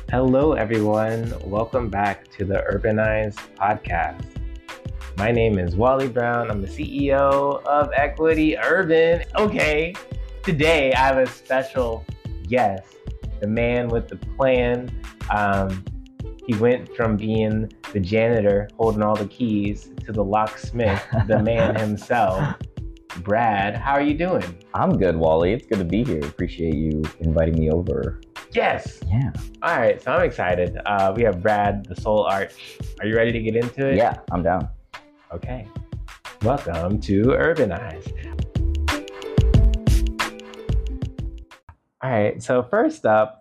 Hello, everyone. Welcome back to the Urbanize podcast. My name is Wally Brown. I'm the CEO of Equity Urban. Okay, today I have a special guest, the man with the plan. He went from being the janitor holding all the keys to the locksmith, the man himself. Brad, how are you doing? I'm good, Wally. It's good to be here. Appreciate you inviting me over. Yes. Yeah. All right, so I'm excited. We have Brad, the Soul Arch. Are you ready to get into it? Yeah, I'm down. Okay. Welcome to Urbanize. All right, so first up,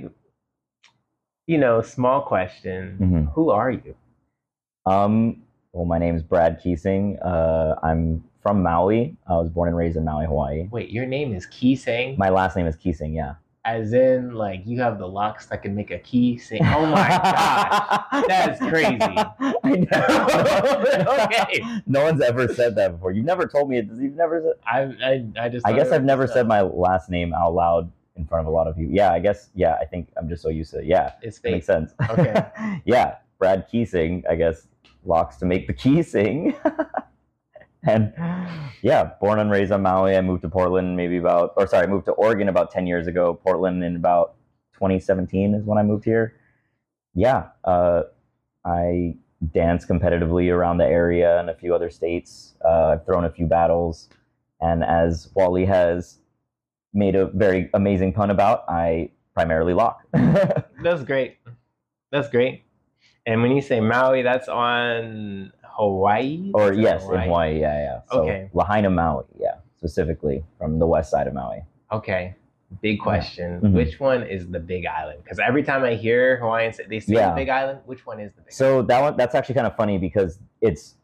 small question. Mhm. Who are you? Well, my name is Brad Keesing. I'm from Maui. I was born and raised in Maui, Hawaii. Wait, your name is Keesing? My last name is Keesing, yeah. As in, you have the locks that can make a key sing. Oh my gosh, that's crazy. I know. Okay. No one's ever said that before. You've never told me it. You've never said. I guess I've never said my last name out loud in front of a lot of people. Yeah, I guess. Yeah, I think I'm just so used to it. Yeah, it's fake. Makes sense. Okay. Yeah, Brad Keesing. I guess locks to make the key sing. And yeah, born and raised on Maui. I moved to Portland I moved to Oregon about 10 years ago. Portland in about 2017 is when I moved here. Yeah, I dance competitively around the area and a few other states. I've thrown a few battles. And as Wally has made a very amazing pun about, I primarily lock. That's great. That's great. And when you say Maui, that's on Hawaii? Or yes, Hawaii? In Hawaii, yeah. So okay. Lahaina, Maui, yeah, specifically from the west side of Maui. Okay. Big question. Mm-hmm. Which one is the Big Island? Because every time I hear Hawaiians say the Big Island, which one is the Big Island? So that's actually kind of funny because it's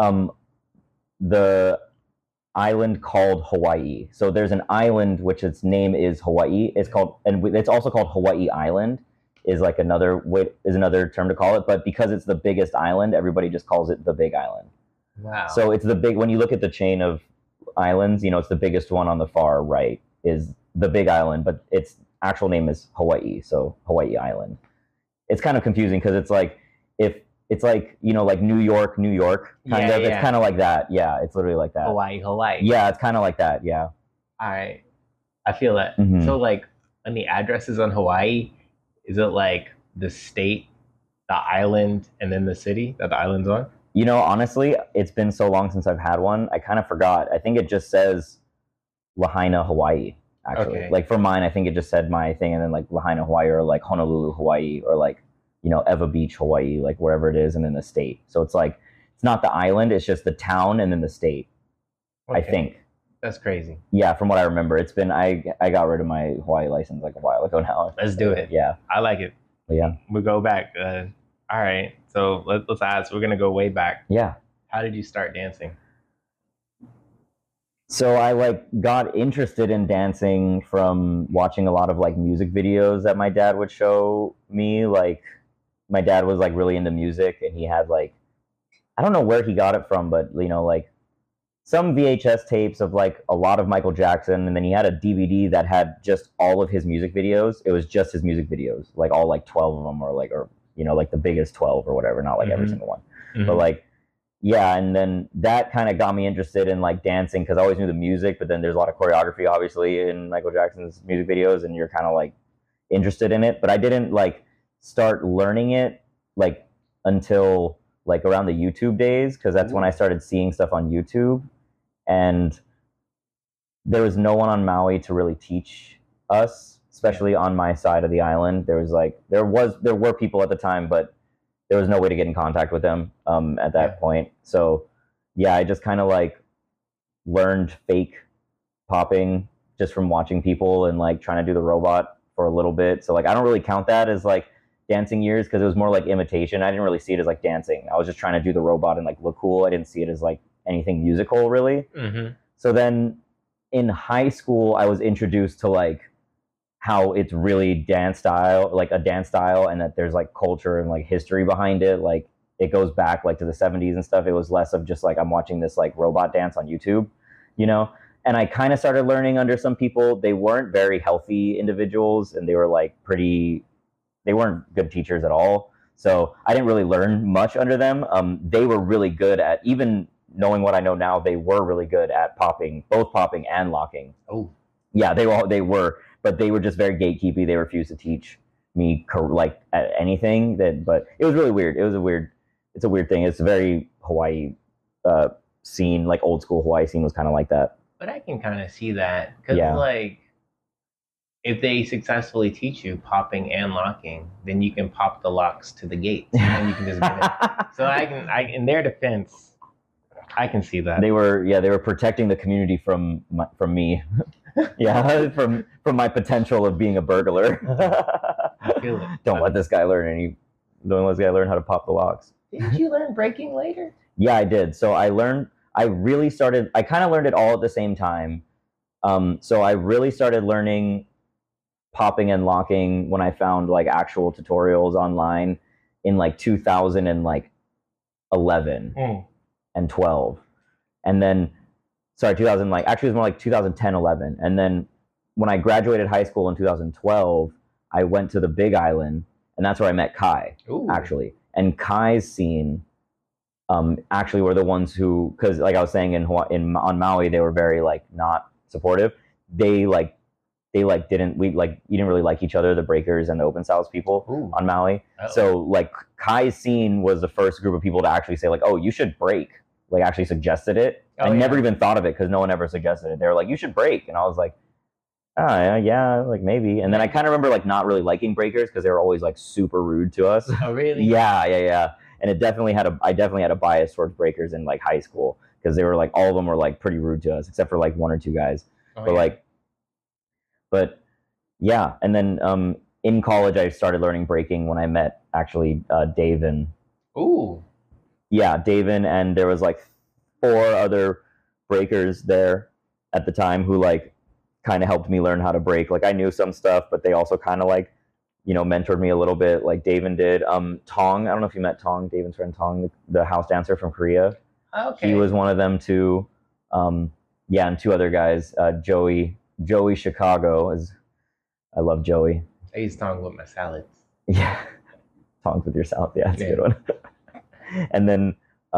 the island called Hawaii. So there's an island which its name is Hawaii. It's also called Hawaii Island. Is another term to call it, but because it's the biggest island, everybody just calls it the Big Island. Wow. So it's when you look at the chain of islands, it's the biggest one on the far right is the Big Island, but its actual name is Hawaii, so Hawaii Island. It's kind of confusing because it's like New York, kind of. It's kind of like that. Yeah, it's literally like that. Hawaii. Yeah, it's kind of like that. Yeah. All right, I feel that. Mm-hmm. So on the addresses on Hawaii, is it like the state, the island, and then the city that the island's on? Honestly, it's been so long since I've had one. I kind of forgot. I think it just says Lahaina, Hawaii, actually. Okay. Like for mine, I think it just said my thing and then like Lahaina, Hawaii, or like Honolulu, Hawaii, or like, Eva Beach, Hawaii, like wherever it is, and then the state. So it's like, it's not the island, it's just the town and then the state, okay. I think. That's crazy. Yeah, from what I remember. It's been, I got rid of my Hawaii license like a while ago now. Let's do it. Yeah. I like it. Yeah. We go back. All right. So let's ask, we're going to go way back. Yeah. How did you start dancing? So I got interested in dancing from watching a lot of music videos that my dad would show me. Like my dad was really into music and he had I don't know where he got it from, but some VHS tapes of a lot of Michael Jackson, and then he had a DVD that had just all of his music videos. It was just his music videos, all 12 of them, or the biggest 12 or whatever, not every single one. Mm-hmm. But yeah, and then that kind of got me interested in dancing because I always knew the music, but then there's a lot of choreography obviously in Michael Jackson's music videos, and you're kind of interested in it. But I didn't start learning it until around the YouTube days, because that's when I started seeing stuff on YouTube, and there was no one on Maui to really teach us, especially on my side of the island. There were people at the time, but there was no way to get in contact with them at that point. So yeah, I just kind of learned fake popping just from watching people and trying to do the robot for a little bit. So I don't really count that as dancing years because it was more imitation. I didn't really see it as dancing. I was just trying to do the robot and look cool. I didn't see it as anything musical really. Mm-hmm. So then in high school, I was introduced to how it's really dance style, a dance style, and that there's culture and history behind it. It goes back to the 70s and stuff. It was less of just I'm watching this robot dance on YouTube, And I kind of started learning under some people. They weren't very healthy individuals, and they were pretty they weren't good teachers at all. So I didn't really learn much under them. They were really good at, even knowing what I know now, they were really good at popping, both popping and locking. Oh, Yeah, they were, but they were just very gatekeepy. They refused to teach me like anything that, but it was really weird. It's a weird thing. It's a very Hawaii scene, like old school Hawaii scene was kind of like that. but I can kind of see that because Yeah. like if they successfully teach you popping and locking, then you can pop the locks to the gate and you can just get in. So I in their defense, I can see that. They were protecting the community from me. Yeah, from my potential of being a burglar. I feel it. Don't let this guy learn how to pop the locks. Didn't you learn breaking later? Yeah, I did. So I kind of learned it all at the same time. So I really started learning popping and locking when I found like actual tutorials online in like 2011 and 12. And then, sorry, 2000, like actually it was more like 2010, 11. And then when I graduated high school in 2012, I went to the Big Island, and that's where I met Kai. Ooh. Actually. And Kai's scene actually were the ones who, because like I was saying on Maui, they were very like not supportive. You didn't really like each other, the breakers and the open styles people. Ooh. On Maui. Uh-oh. So like Kai's scene was the first group of people to actually say like, oh, you should break. Like actually suggested it. Oh, I yeah. never even thought of it because no one ever suggested it. They were like, you should break. And I was like, oh, yeah, like maybe. And then I kind of remember like not really liking breakers because they were always like super rude to us. Oh, really? Yeah. And I definitely had a bias towards breakers in like high school because they were like, all of them were like pretty rude to us except for like one or two guys. Oh, But yeah. And then in college, I started learning breaking when I met actually Davin. Ooh. Yeah, Davin, and there was like 4 other breakers there at the time who like kind of helped me learn how to break. Like I knew some stuff, but they also kind of like, mentored me a little bit, like Davin did. Tong, I don't know if you met Tong, Davin's friend Tong, the house dancer from Korea. Okay. He was one of them too. Yeah, and 2 other guys, Joey Chicago. I love Joey. I use tongue with my salads. Yeah, Tongs with your salad. Yeah, that's Yeah. a good one. And then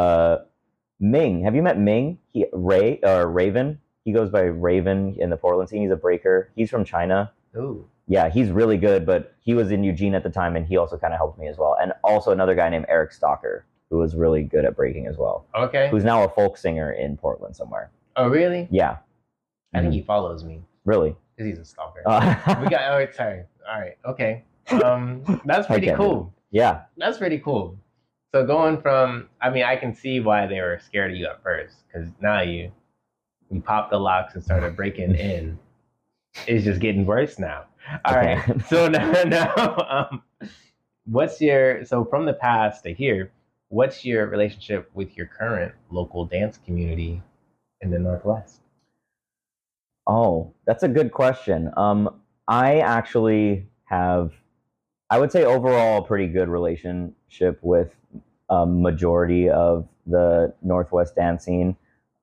Ming. Have you met Ming? Raven. He goes by Raven in the Portland scene. He's a breaker. He's from China. Ooh. Yeah, he's really good, but he was in Eugene at the time, and he also kind of helped me as well. And also another guy named Eric Stalker, who was really good at breaking as well. Okay. Who's now a folk singer in Portland somewhere. Oh, really? Yeah. I think he follows me Really? because he's a stalker. We got. Oh, sorry. All right. Okay. That's pretty Okay. cool. Yeah. That's pretty cool. So going from, I can see why they were scared of you at first, because now you popped the locks and started breaking in. It's just getting worse now. All Okay. right. So now, so from the past to here, what's your relationship with your current local dance community in the Northwest? Oh, that's a good question. I actually have, I would say overall, a pretty good relationship with a majority of the Northwest dance scene.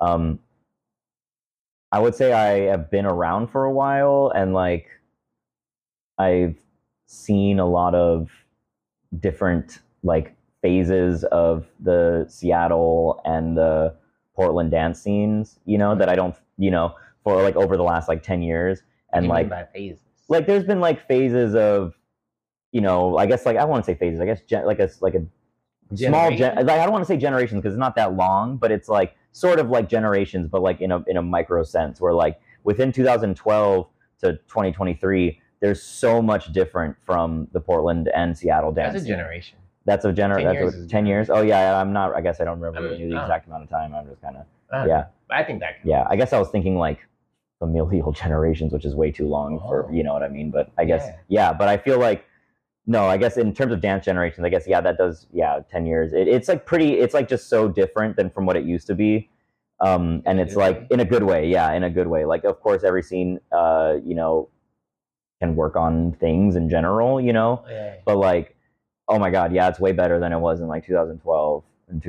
I would say I have been around for a while, and like I've seen a lot of different like phases of the Seattle and the Portland dance scenes, that I don't, for like over the last like 10 years. And What do you like, mean by phases? like there's been like phases of, I guess like, I want to say phases, I guess like a small, Generation? like I don't want to say generations because it's not that long, but it's like sort of like generations, but like in a micro sense where like within 2012 to 2023, there's so much different from the Portland and Seattle dance. That's a generation. That's a 10 years is 10 years. Oh yeah, I guess I don't remember I mean, the exact amount of time. I'm just kind of, I don't yeah. know. I think that. yeah. I guess I was thinking like familial generations, which is way too long for, Oh. you know what I mean? But I guess, Yeah. yeah, but I feel like, no, I guess in terms of dance generations, I guess, yeah, that does, 10 years. It's like it's like just so different than from what it used to be. And In a it's good like way? in a good way. Yeah, in a good way. Like, of course, every scene, can work on things in general, Yeah. but like, oh my God, yeah, it's way better than it was in like 2012 and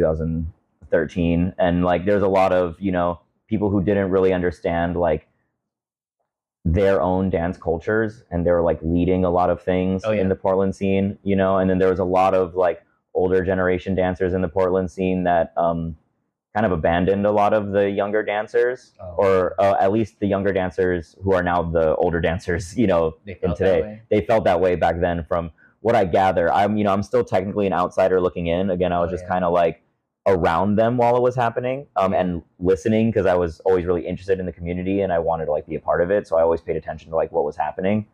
2013. And like, there's a lot of, people who didn't really understand like their own dance cultures, and they were like leading a lot of things in the Portland scene, you know. And then there was a lot of like older generation dancers in the Portland scene that kind of abandoned a lot of the younger dancers, or at least the younger dancers who are now the older dancers, you know, in today. They felt that way back then, from what I gather. I'm still technically an outsider looking in. Again, I was just kind of like around them while it was happening, and listening, because I was always really interested in the community and I wanted to like be a part of it. So I always paid attention to like what was happening.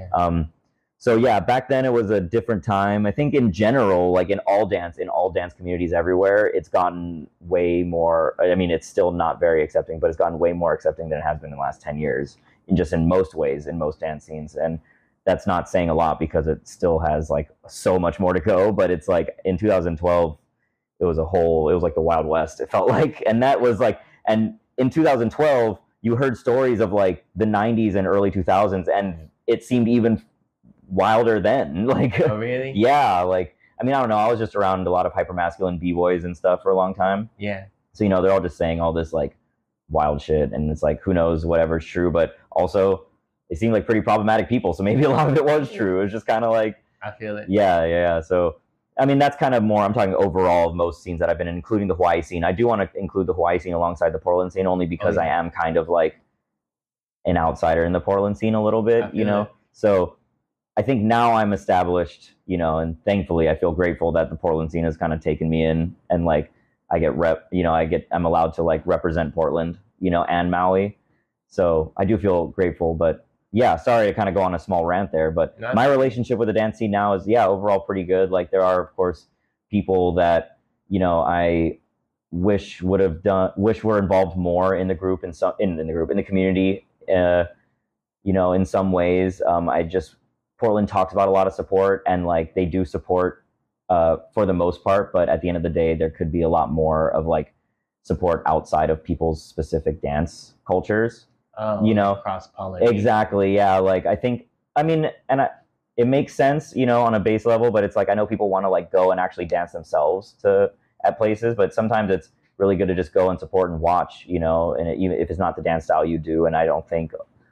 So yeah, back then it was a different time. I think in general, like in all dance communities everywhere, it's gotten way more. I mean, it's still not very accepting, but it's gotten way more accepting than it has been in the last 10 years, in most ways, in most dance scenes. And that's not saying a lot, because it still has like so much more to go. But it's like in 2012, it was like the Wild West, it felt like. And that was like, and in 2012, you heard stories of like the 90s and early 2000s, and it seemed even wilder then. Like, oh really? Yeah, like, I mean, I don't know, I was just around a lot of hypermasculine b-boys and stuff for a long time. Yeah. So, you know, they're all just saying all this like wild shit, and it's like, who knows, whatever's true. But also they seem like pretty problematic people, so maybe a lot of it was true. It was just kind of like, I feel it. Yeah. So I mean, that's kind of more, I'm talking overall of most scenes that I've been in, including the Hawaii scene. I do want to include the Hawaii scene alongside the Portland scene, only because I am kind of like an outsider in the Portland scene a little bit, you know. So I think now I'm established, you know, and thankfully I feel grateful that the Portland scene has kind of taken me in, and like I'm allowed to like represent Portland, you know, and Maui. So I do feel grateful. But yeah, sorry to kind of go on a small rant there, but my relationship with the dance scene now is, overall pretty good. Like, there are, of course, people that, you know, I wish were involved more in the group, in the community. You know, in some ways, Portland talks about a lot of support, and like they do support for the most part, but at the end of the day, there could be a lot more of like support outside of people's specific dance cultures. You know, cross-pollinate. Exactly. Yeah. Like, I think, I mean, it makes sense, you know, on a base level, but it's like, I know people want to like go and actually dance themselves at places, but sometimes it's really good to just go and support and watch, you know, and even if it's not the dance style you do. And I don't think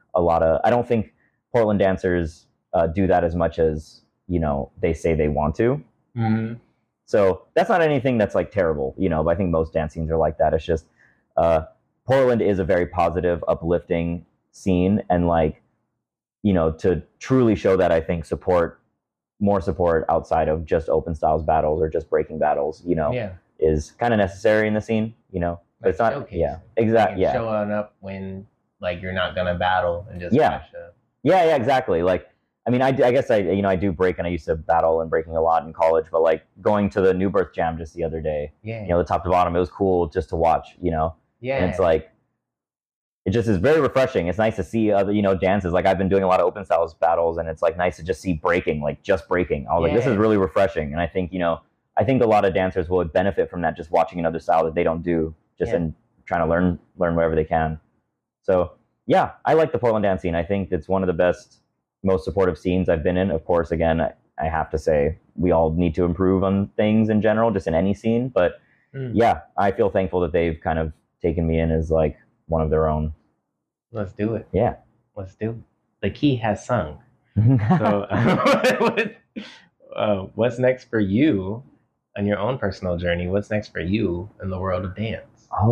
Portland dancers do that as much as, you know, they say they want to. Mm-hmm. So that's not anything that's like terrible, you know, but I think most dance scenes are like that. It's just, Portland is a very positive, uplifting scene, and like, you know, to truly show that, I think more support outside of just open styles battles or just breaking battles, you know, is kind of necessary in the scene, you know. But it's not, exactly, showing up when like you're not gonna battle and just watch exactly. Like, I mean, I guess I do break, and I used to battle and breaking a lot in college, but like going to the New Birth Jam just the other day, you know, the top to bottom, it was cool just to watch, you know. And it's like, it just is very refreshing. It's nice to see other, you know, dances. Like, I've been doing a lot of open styles battles, and it's like nice to just see breaking. I was like, this is really refreshing. And I think, you know, a lot of dancers will benefit from that, just watching another style that they don't do, and trying to learn wherever they can. So yeah, I like the Portland dance scene. I think it's one of the best, most supportive scenes I've been in. Of course, again, I have to say, we all need to improve on things in general, just in any scene. But yeah, I feel thankful that they've kind of taken me in as like one of their own. Let's do it. Yeah, let's do it. The key has sung. So what's next for you on your own personal journey? What's next for you in the world of dance? I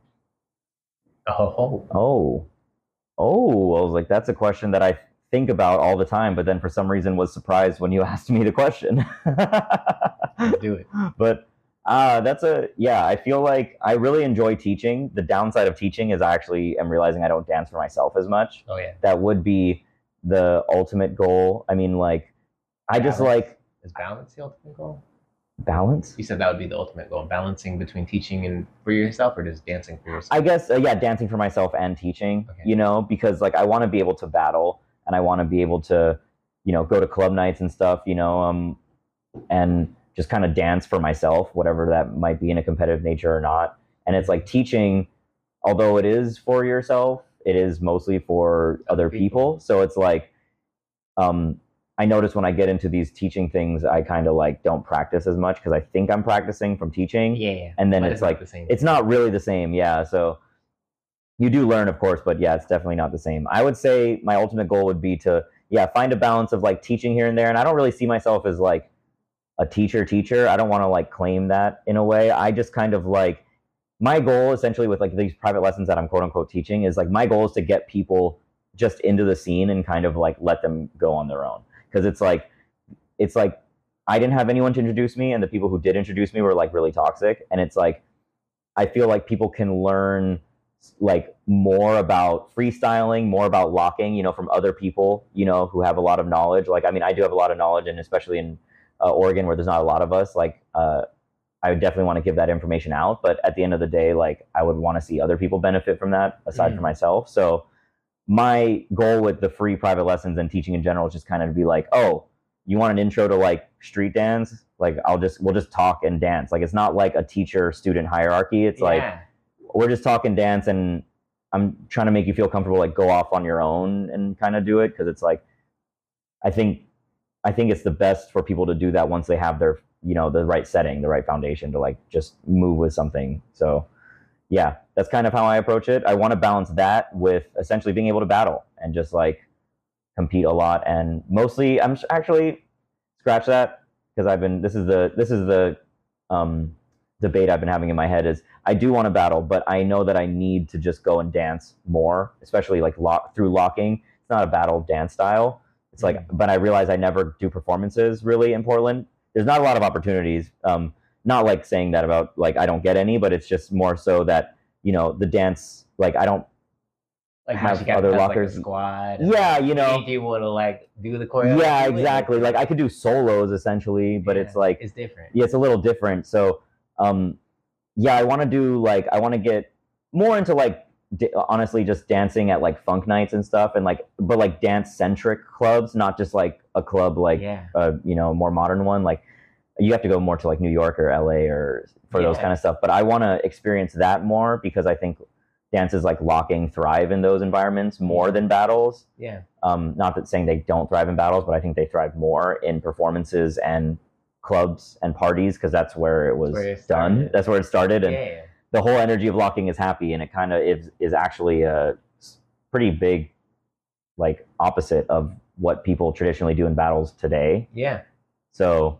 was like, that's a question that I think about all the time, but then for some reason was surprised when you asked me the question. Let's do it. But I feel like I really enjoy teaching. The downside of teaching is I actually am realizing I don't dance for myself as much. Oh yeah. That would be the ultimate goal. I mean, like, Is balance the ultimate goal? Balance? You said that would be the ultimate goal, balancing between teaching and for yourself, or just dancing for yourself? I guess, dancing for myself and teaching, you know, because like I want to be able to battle, and I want to be able to, you know, go to club nights and stuff, you know, and just kind of dance for myself, whatever that might be in a competitive nature or not. And it's like, teaching, although it is for yourself, it is mostly for other people. So it's like, I notice when I get into these teaching things, I kind of like don't practice as much because I think I'm practicing from teaching. Yeah. And then it's like, it's not really the same. Yeah. So You do learn, of course, but yeah, it's definitely not the same. I would say my ultimate goal would be to, yeah, find a balance of like teaching here and there. And I don't really see myself as like a teacher. I don't want to like claim that in a way. I just kind of like, my goal essentially with like these private lessons that I'm quote unquote teaching is like, my goal is to get people just into the scene and kind of like let them go on their own. Cause it's like I didn't have anyone to introduce me, and the people who did introduce me were like really toxic. And it's like, I feel like people can learn like more about freestyling, more about locking, from other people, who have a lot of knowledge. Like, I mean, I do have a lot of knowledge, and especially in Oregon, where there's not a lot of us, like, I would definitely want to give that information out. But at the end of the day, like, I would want to see other people benefit from that aside from myself. So my goal with the free private lessons and teaching in general is just kind of to be like, oh, you want an intro to like street dance? Like, we'll just talk and dance. Like, it's not like a teacher student hierarchy. It's like, we're just talking dance, and I'm trying to make you feel comfortable, like go off on your own and kind of do it. Cause it's like, I think it's the best for people to do that once they have their, the right setting, the right foundation to like just move with something. So yeah, that's kind of how I approach it. I want to balance that with essentially being able to battle and just like compete a lot. And mostly, I'm actually scratch that, because this is the debate I've been having in my head is I do want to battle, but I know that I need to just go and dance more, especially like through locking. It's not a battle dance style. It's like, but I realize I never do performances really in Portland. There's not a lot of opportunities. Not like saying that about like I don't get any, but it's just more so that the dance, like I don't like have other lockers, like squad. Yeah, need people to like do the choreo. Yeah, exactly. Like I could do solos essentially, but it's like it's different. Yeah, it's a little different. So, yeah, I want to get more into like honestly just dancing at like funk nights and stuff, and like but like dance centric clubs, not just like a club like more modern one. Like you have to go more to like New York or LA or for those kind of stuff. But I want to experience that more because I think dances like locking thrive in those environments more than battles. Yeah. Not that saying they don't thrive in battles, but I think they thrive more in performances and clubs and parties because that's where it was done. That's where it started. And the whole energy of locking is happy, and it kind of is actually a pretty big like opposite of what people traditionally do in battles today. Yeah. So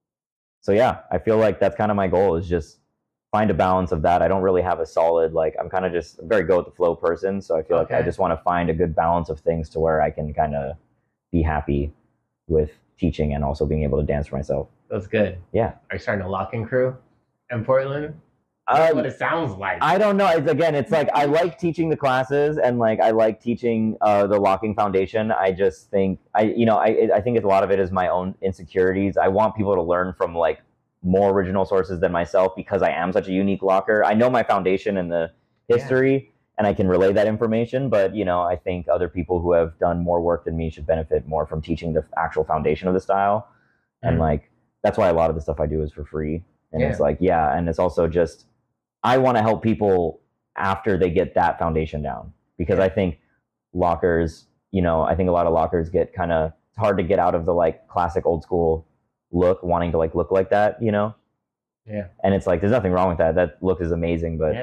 yeah, I feel like that's kind of my goal is just find a balance of that. I don't really have a solid, like, I'm kind of just a very go with the flow person. So I feel like I just want to find a good balance of things to where I can kind of be happy with teaching and also being able to dance for myself. That's good. Yeah. Are you starting a locking crew in Portland? That's what it sounds like. I don't know. It's like I like teaching the classes and like I like teaching the locking foundation. I just think I think a lot of it is my own insecurities. I want people to learn from like more original sources than myself because I am such a unique locker. I know my foundation and the history and I can relay that information, but I think other people who have done more work than me should benefit more from teaching the actual foundation of the style. And like that's why a lot of the stuff I do is for free. And it's like, and it's also just I want to help people after they get that foundation down because I think lockers, I think a lot of lockers get it's hard to get out of the like classic old school look, wanting to like look like that, Yeah. And it's like, there's nothing wrong with that. That look is amazing, but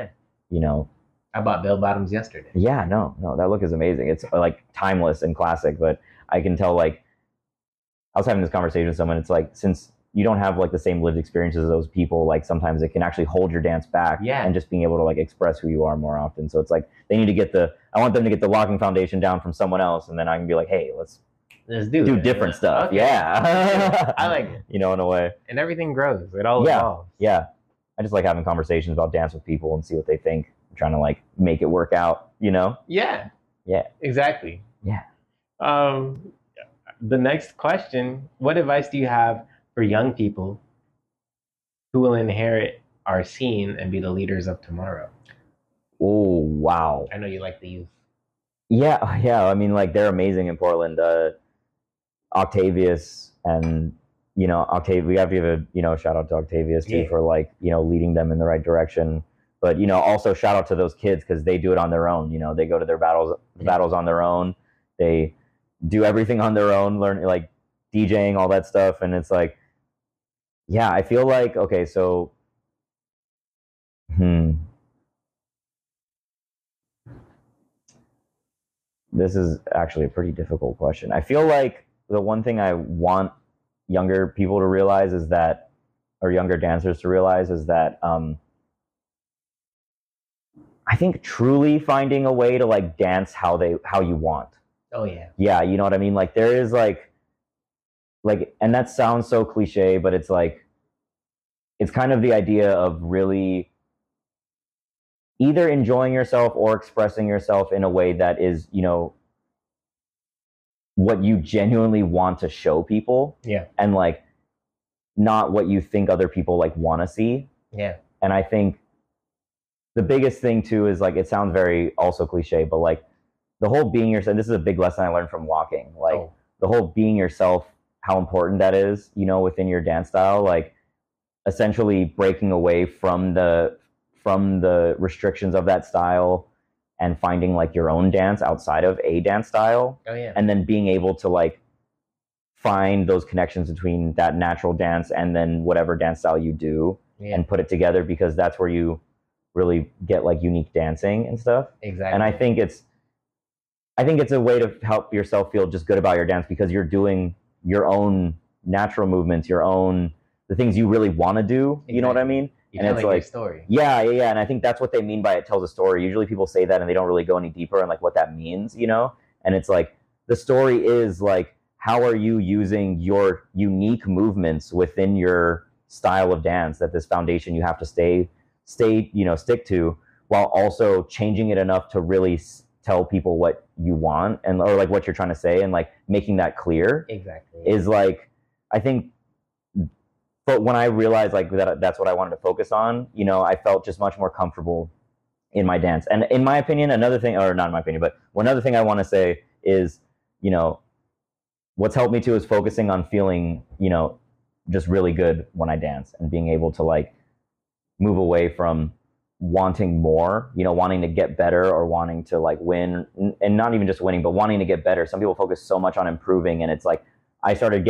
I bought bell bottoms yesterday. Yeah, no, that look is amazing. It's like timeless and classic, but I can tell like, I was having this conversation with someone. It's like, since you don't have like the same lived experiences as those people, like sometimes it can actually hold your dance back and just being able to like express who you are more often. So it's like, I want them to get the locking foundation down from someone else. And then I can be like, hey, let's do different stuff. Okay. Yeah. I like it. In a way. And everything grows. It all evolves. Yeah. I just like having conversations about dance with people and see what they think. I'm trying to like make it work out, Yeah. Yeah. Exactly. Yeah. The next question, what advice do you have for young people who will inherit our scene and be the leaders of tomorrow? Oh, wow. I know you like the youth. Yeah. I mean, like, they're amazing in Portland. Octavius and, we have to give a, shout out to Octavius too for like, leading them in the right direction. But, also shout out to those kids because they do it on their own. They go to their battles on their own. They do everything on their own, learn like DJing, all that stuff. And it's like, yeah, I feel like, okay, so, This is actually a pretty difficult question. I feel like the one thing I want younger people to realize is that, or younger dancers to realize, is that I think truly finding a way to like dance how you want. Oh yeah. Yeah, you know what I mean? Like there is like, and that sounds so cliche, but it's like, it's kind of the idea of really either enjoying yourself or expressing yourself in a way that is, you know, what you genuinely want to show people. Yeah. And like not what you think other people like want to see. Yeah. And I think the biggest thing too is like, it sounds very also cliche, but like the whole being yourself, this is a big lesson I learned from walking. Like the whole being yourself, how important that is, you know, within your dance style, like essentially breaking away from the restrictions of that style and finding like your own dance outside of a dance style. Oh yeah. And then being able to like find those connections between that natural dance and then whatever dance style you do and put it together, because that's where you really get like unique dancing and stuff. Exactly. And I think it's a way to help yourself feel just good about your dance, because you're doing your own natural movements, the things you really want to do. Exactly. You know what I mean? You and it's like a story. Yeah. And I think that's what they mean by it tells a story. Usually people say that and they don't really go any deeper on like what that means, you know? And it's like, the story is like, how are you using your unique movements within your style of dance, that this foundation you have to stay, you know, stick to, while also changing it enough to really tell people what you want and or like what you're trying to say, and like making that clear. Exactly. Is like, I think, but when I realized like that's what I wanted to focus on, you know, I felt just much more comfortable in my dance. And in my opinion, another thing, or not in my opinion, but one other thing I want to say is, you know, what's helped me too is focusing on feeling, you know, just really good when I dance, and being able to like move away from wanting more, you know, wanting to get better or wanting to like win, and not even just winning, but wanting to get better. Some people focus so much on improving, and it's like, I started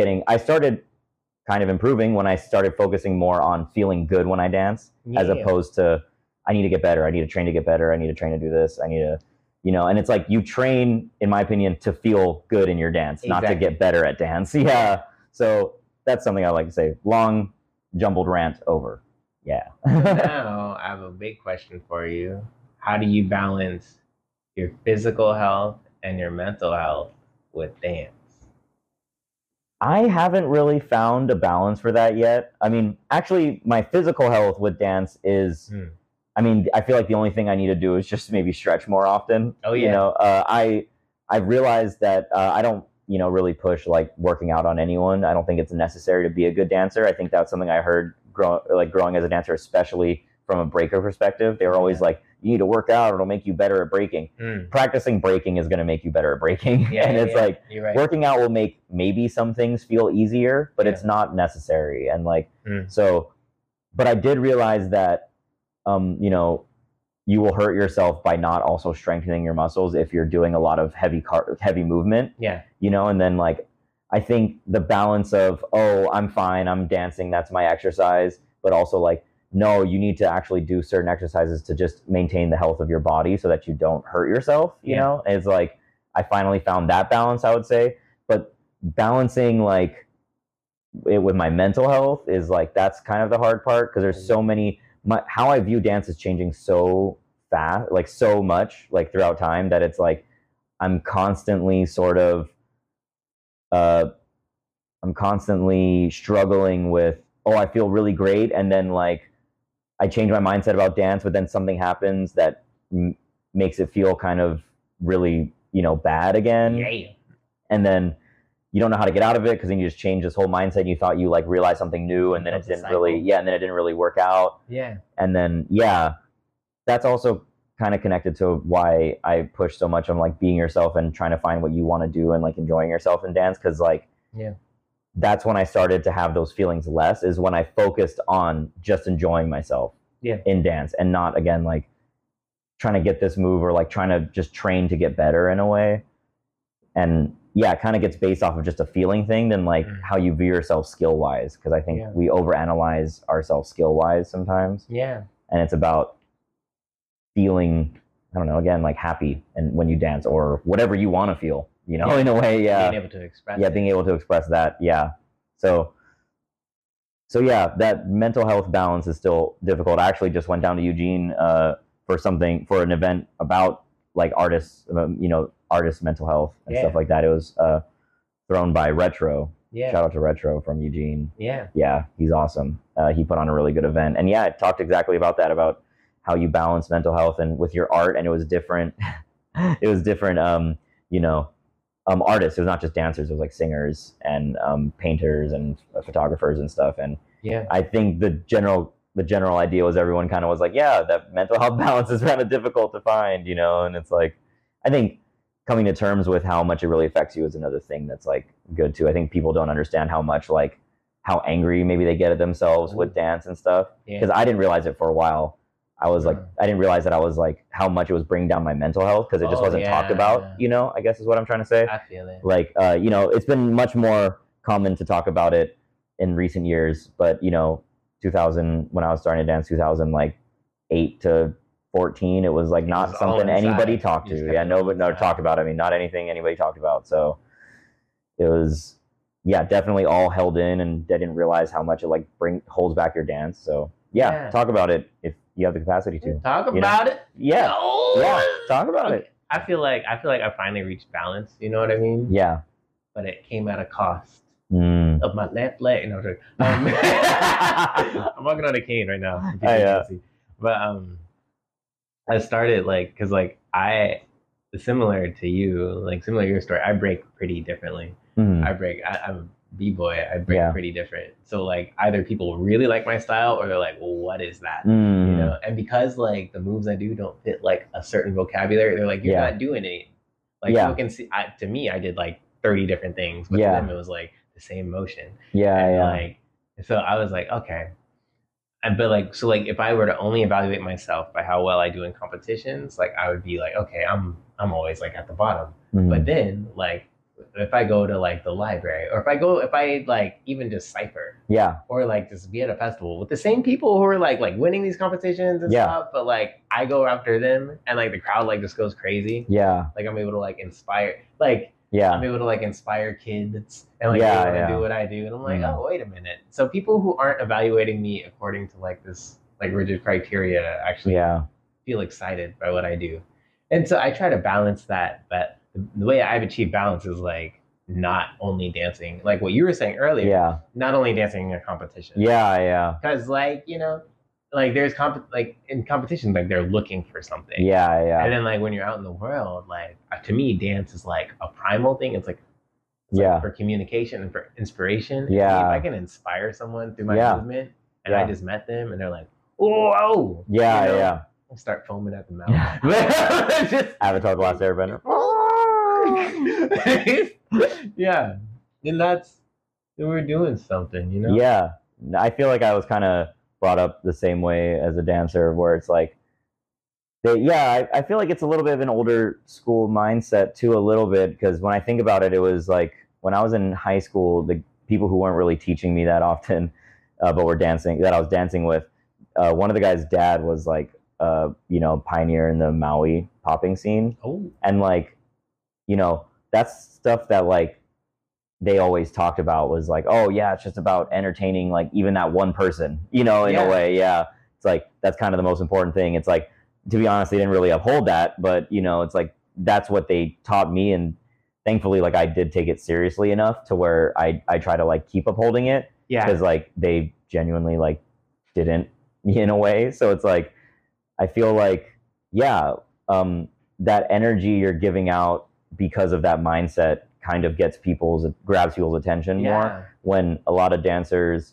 kind of improving when I started focusing more on feeling good when I dance, as opposed to, I need to get better. I need to train to get better. I need to train to do this. I need to, you know, and it's like, you train, in my opinion, to feel good in your dance, not to get better at dance. Yeah. So that's something I like to say. Long, jumbled rant over. Yeah. Now I have a big question for you. How do you balance your physical health and your mental health with dance? I haven't really found a balance for that yet. I mean, actually, my physical health with dance is, I mean, I feel like the only thing I need to do is just maybe stretch more often. Oh yeah. You know, I've realized that I don't, you know, really push like working out on anyone. I don't think it's necessary to be a good dancer. I think that's something I heard growing as a dancer, especially from a breaker perspective. They were always like, you need to work out, it'll make you better at breaking. Practicing breaking is going to make you better at breaking. And it's like, working out will make maybe some things feel easier, but it's not necessary. And like, so, but I did realize that, you know, you will hurt yourself by not also strengthening your muscles if you're doing a lot of heavy movement. Yeah. You know, and then like, I think the balance of, oh, I'm fine, I'm dancing, that's my exercise, but also like, no, you need to actually do certain exercises to just maintain the health of your body so that you don't hurt yourself, you know? It's like, I finally found that balance, I would say. But balancing like it with my mental health is like, that's kind of the hard part, because there's so many, how I view dance is changing so fast, like so much, like throughout time, that it's like, I'm constantly sort of, I'm constantly struggling with, oh, I feel really great, and then like I change my mindset about dance, but then something happens that makes it feel kind of really, you know, bad again. Yeah. And then you don't know how to get out of it, because then you just change this whole mindset, and you thought you like realized something new, and then it didn't really, and then it didn't really work out. Yeah. And then, that's also kind of connected to why I push so much on like being yourself and trying to find what you want to do and like enjoying yourself in dance. Cause like, that's when I started to have those feelings less, is when I focused on just enjoying myself in dance, and not again, like trying to get this move or like trying to just train to get better in a way. And it kind of gets based off of just a feeling thing than like how you view yourself skill wise. Cause I think we overanalyze ourselves skill wise sometimes. Yeah. And it's about feeling I don't know, again, like happy and when you dance or whatever you want to feel, Yeah. in a way. Yeah. Being able to express Yeah. it. Being able to express that. Yeah. So yeah, that mental health balance is still difficult. I actually just went down to Eugene for an event about like artists, artists' mental health and Yeah. stuff like that. It was thrown by Retro. Yeah. Shout out to Retro from Eugene. Yeah. Yeah, he's awesome. He put on a really good event, and yeah, it talked exactly about that, about how you balance mental health and with your art, and it was different. It was different. Artists. It was not just dancers. It was like singers and painters and photographers and stuff. And Yeah. I think the general idea was everyone kind of was like, yeah, that mental health balance is kind of difficult to find, and it's like, I think coming to terms with how much it really affects you is another thing that's like good too. I think people don't understand how much like how angry maybe they get at themselves with dance and stuff, because I didn't realize it for a while. I was like, I didn't realize that I was like how much it was bringing down my mental health because it just wasn't talked about, I guess is what I'm trying to say. I feel it. Like, it's been much more common to talk about it in recent years, but 2000, when I was starting to dance, 2008 to 14, it was like not something anybody talked to. Yeah, nobody talked about. I mean, not anything anybody talked about. So it was, definitely all held in, and I didn't realize how much it like holds back your dance. So talk about it if you have the capacity to. Talk about it. Yeah. Talk about it. I feel like I finally reached balance. You know what I mean? Yeah. But it came at a cost of my left leg. No, I'm walking on a cane right now. But I started because similar to you, like similar to your story, I break pretty differently. I'm a b-boy. I break pretty different. So like either people really like my style or they're like, well, what is that? And because like the moves I do don't fit like a certain vocabulary, they're like, you're not doing it. Like people can see. To me, I did like 30 different things, but to them it was like the same motion. So I was like, okay. But if I were to only evaluate myself by how well I do in competitions, like I would be like, okay, I'm always like at the bottom. But then like if I go to like the library, or if I like even just cypher, or like just be at a festival with the same people who are like winning these competitions and stuff, but like I go after them and like the crowd like just goes crazy. Like I'm able to like inspire, I'm able to like inspire kids and like do what I do, and I'm like, oh wait a minute. So people who aren't evaluating me according to like this like rigid criteria actually feel excited by what I do, and so I try to balance that. But the way I've achieved balance is like not only dancing, like what you were saying earlier, not only dancing in a competition. Because like like there's in competition, like they're looking for something. And then like when you're out in the world, like to me, dance is like a primal thing. It's like for communication and for inspiration. If I can inspire someone through my movement, and I just met them, and they're like, whoa, I'll start foaming at the mouth. Avatar: The Last Airbender. And we're doing something, I feel like I was kind of brought up the same way as a dancer, where it's like I feel like it's a little bit of an older school mindset too, a little bit, because when I think about it, it was like when I was in high school, the people who weren't really teaching me that often, but were dancing, that I was dancing with, one of the guys' dad was like pioneer in the Maui popping scene. And like that's stuff that like they always talked about, was like, oh yeah, it's just about entertaining like even that one person, in a way. It's like that's kind of the most important thing. It's like, to be honest, they didn't really uphold that, but it's like that's what they taught me, and thankfully like I did take it seriously enough to where I try to like keep upholding it, because like they genuinely like didn't, in a way. So it's like I feel like that energy you're giving out because of that mindset kind of grabs people's attention more, when a lot of dancers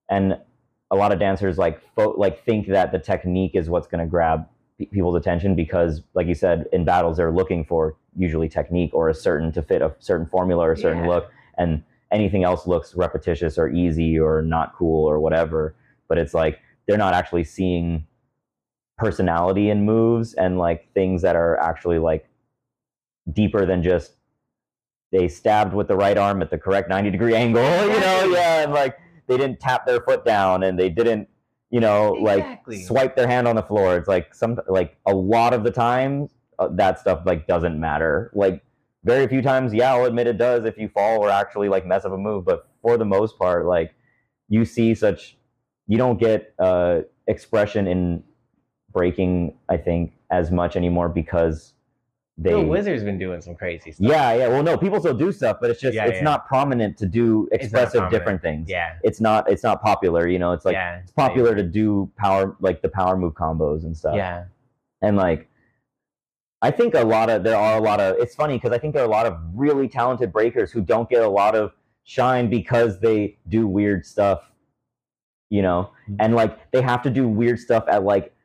like think that the technique is what's going to grab people's attention, because like you said, in battles they're looking for usually technique or to fit a certain formula or a certain look, and anything else looks repetitious or easy or not cool or whatever. But it's like they're not actually seeing personality in moves and like things that are actually like deeper than just they stabbed with the right arm at the correct 90-degree angle, and like they didn't tap their foot down, and they didn't you know, Exactly. like swipe their hand on the floor. It's like a lot of the time that stuff like doesn't matter. Like very few times, yeah, I'll admit it does if you fall or actually like mess up a move. But for the most part, like you don't get expression in breaking, I think, as much anymore because The Wizard's been doing some crazy stuff. Yeah. Well, no, people still do stuff, but it's not prominent to do expressive different things. Yeah. It's not popular, you know. It's like it's popular to do power, like the power move combos and stuff. Yeah. And like I think it's funny because I think there are a lot of really talented breakers who don't get a lot of shine because they do weird stuff, you know. And like they have to do weird stuff at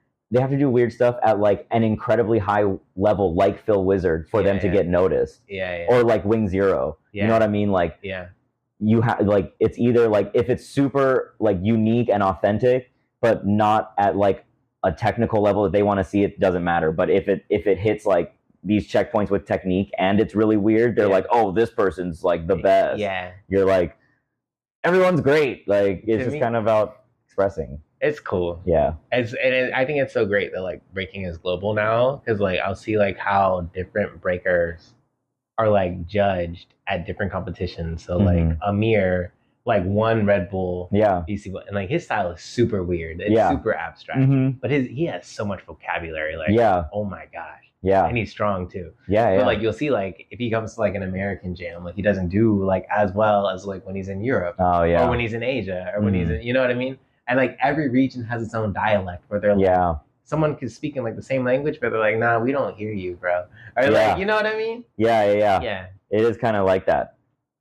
an incredibly high level, like Phil Wizard, for them to get noticed. Yeah. Or like Wing Zero. You know what I mean? Like, you have like it's either like if it's super like unique and authentic, but not at like a technical level that they want to see, it doesn't matter. But if it hits like these checkpoints with technique and it's really weird, they're like, oh, this person's like the best. Yeah. You're like, everyone's great. Like it's just kind of about expressing. It's cool. Yeah. I think it's so great that like breaking is global now, because like I'll see like how different breakers are like judged at different competitions. So like Amir like won Red Bull BC, and like his style is super weird. It's super abstract, but he has so much vocabulary. Like oh my gosh. Yeah. And he's strong too. Yeah. But like you'll see like if he comes to like an American jam, like he doesn't do like as well as like when he's in Europe. Oh yeah. Or when he's in Asia, or when he's in, you know what I mean? And like every region has its own dialect where they're like, someone can speak in like the same language, but they're like, nah, we don't hear you, bro. Or like, you know what I mean? Yeah. It is kind of like that.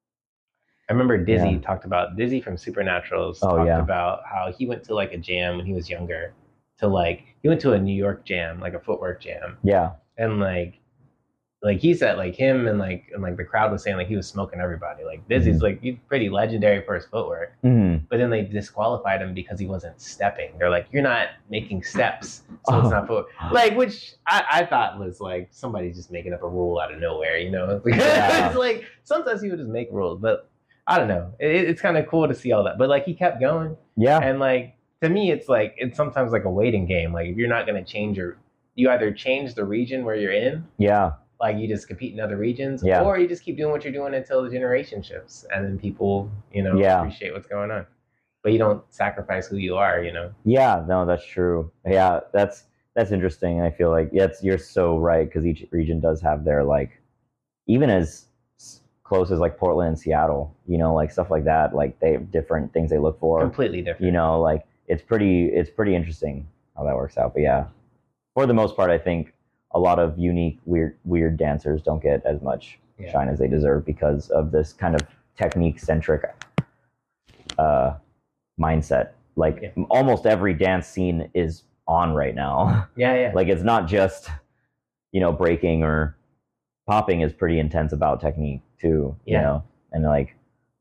I remember Dizzy from Supernaturals talked about how he went to like a jam when he was younger. He went to a New York jam, like a footwork jam. Yeah. And like he said, like him and the crowd was saying like he was smoking everybody. Like Dizzy's like he's pretty legendary for his footwork, but then they disqualified him because he wasn't stepping. They're like, you're not making steps, so it's not footwork. Like, which I thought was like somebody just making up a rule out of nowhere, you know? It's like sometimes he would just make rules, but I don't know. It's kind of cool to see all that, but like he kept going. Yeah. And like to me, it's like it's sometimes like a waiting game. Like if you're not going to you either change the region where you're in. Yeah. Like you just compete in other regions, or you just keep doing what you're doing until the generation shifts, and then people, you know, appreciate what's going on. But you don't sacrifice who you are, you know. Yeah, no, that's true. Yeah, that's interesting. I feel like you're so right, because each region does have their like, even as close as like Portland and Seattle, you know, like stuff like that. Like they have different things they look for. Completely different. You know, like it's pretty interesting how that works out. But yeah, for the most part, I think a lot of unique, weird dancers don't get as much shine as they deserve because of this kind of technique-centric mindset. Like almost every dance scene is on right now. Yeah. Like it's not just, you know, breaking or popping is pretty intense about technique too. You know, and like,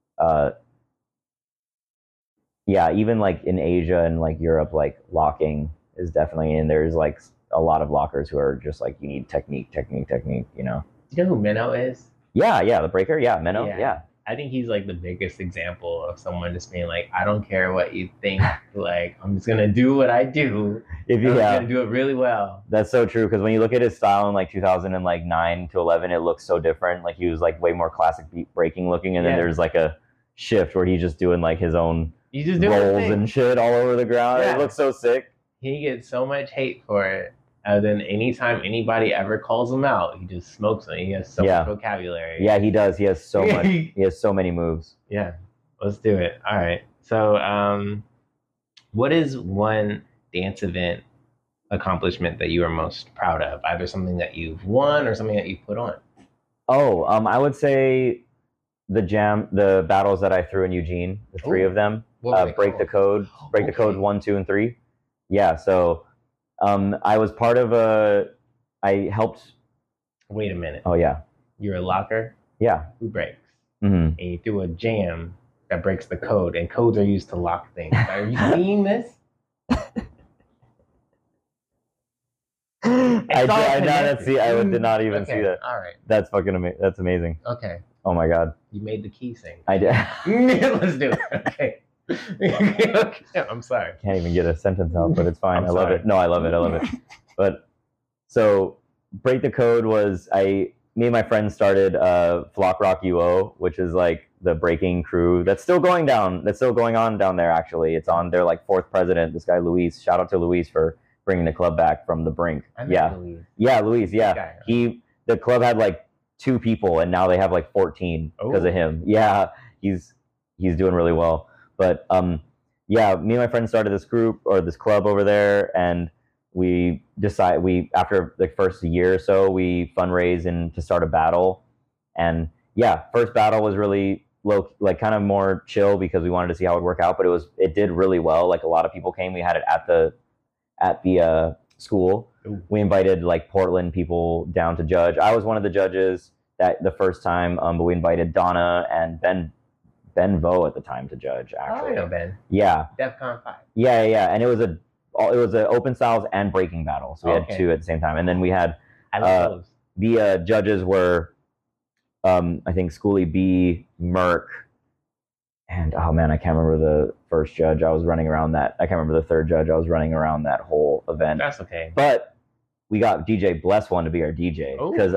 even like in Asia and like Europe, like locking is definitely, and there's like a lot of lockers who are just like, you need technique, you know. Do you know who Menno is? Yeah, the breaker. Yeah, Menno. Yeah. I think he's like the biggest example of someone just being like, I don't care what you think, like I'm just gonna do what I do. I'm gonna do it really well. That's so true, because when you look at his style in like 2009 to 11, it looks so different. Like he was like way more classic beat breaking looking, and then there's like a shift where he's just doing like his own rolls and shit all over the ground. It looks so sick. He gets so much hate for it. And then anytime anybody ever calls him out, he just smokes them. He has so much vocabulary. Yeah, he does. He has so much. He has so many moves. Yeah, let's do it. All right. So, what is one dance event accomplishment that you are most proud of? Either something that you've won or something that you've put on. Oh, I would say the battles that I threw in Eugene, the three of them. Break the Code, the Code 1, 2, and 3. Yeah. So. I was part of I helped. Wait a minute. Oh, yeah. You're a locker? Yeah. Who breaks? And you threw a jam that breaks the code, and codes are used to lock things. Are you seeing this? I did not even see that. All right. That's fucking amazing. That's amazing. Okay. Oh, my God. You made the key sing. I did. Let's do it. Okay. Okay, I'm sorry. Can't even get a sentence out, but it's fine. I'm I love sorry. it. No, I love it. I love it. But so Break the Code was me and my friends started Flock Rock UO, which is like the breaking crew that's still going down. That's still going on down there. Actually, it's on their like fourth president. This guy Luis. Shout out to Luis for bringing the club back from the brink. Yeah, Luis. Yeah, Luis. Yeah, guy, the club had like 2 people, and now they have like 14 because of him. Yeah, he's doing really well. But yeah, me and my friends started this group or this club over there, and we after the first year or so we fundraised and to start a battle. And yeah, first battle was really low, like kind of more chill because we wanted to see how it would work out, but it did really well. Like a lot of people came. We had it at the school. Ooh. We invited like Portland people down to judge. I was one of the judges that the first time, but we invited Donna and Ben Vo at the time to judge. Actually, I know Ben. Yeah, DEFCON 5. Yeah, and it was an open styles and breaking battle, so we had 2 at the same time. And then we had the judges were I think Schoolie B, Merck, and oh man, I can't remember the first judge. I was running around that. I can't remember the third judge. I was running around that whole event. That's okay. But we got DJ Bless One to be our DJ because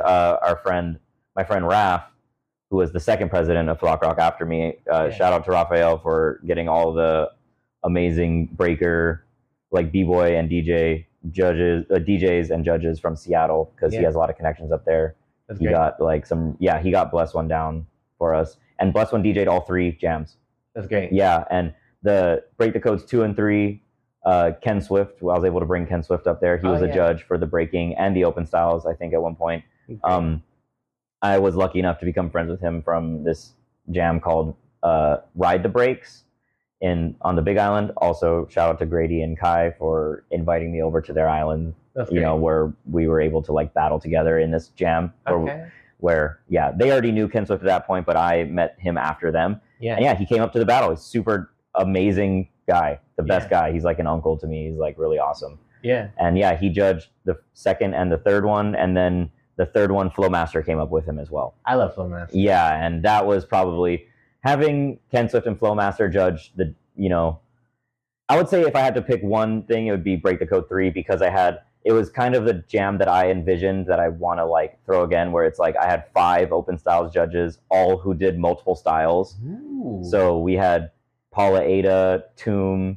my friend Raph, who was the second president of Flock Rock after me. Shout out to Raphael for getting all the amazing breaker, like b-boy and DJ judges, DJs and judges from Seattle because he has a lot of connections up there. That's great. Got like he got Bless One down for us, and Bless One DJ'd all 3 jams. That's great. Yeah, and the Break the Codes 2 and 3, Ken Swift. I was able to bring Ken Swift up there. He was a judge for the breaking and the open styles, I think, at one point. Okay. I was lucky enough to become friends with him from this jam called Ride the Breaks on the Big Island. Also, shout out to Grady and Kai for inviting me over to their island. That's great. Where we were able to like battle together in this jam. Where they already knew Ken Swift at that point, but I met him after them. Yeah. And he came up to the battle. He's super amazing guy, the best guy. He's like an uncle to me. He's like really awesome. Yeah. And he judged the second and the third one, and then the third one, Flowmaster came up with him as well. I love Flowmaster. Yeah, and that was probably having Ken Swift and Flowmaster judge the, I would say if I had to pick one thing, it would be Break the Code 3 because it was kind of the jam that I envisioned that I want to like throw again, where it's like I had 5 open styles judges, all who did multiple styles. Ooh. So we had Paula Ada, Tomb,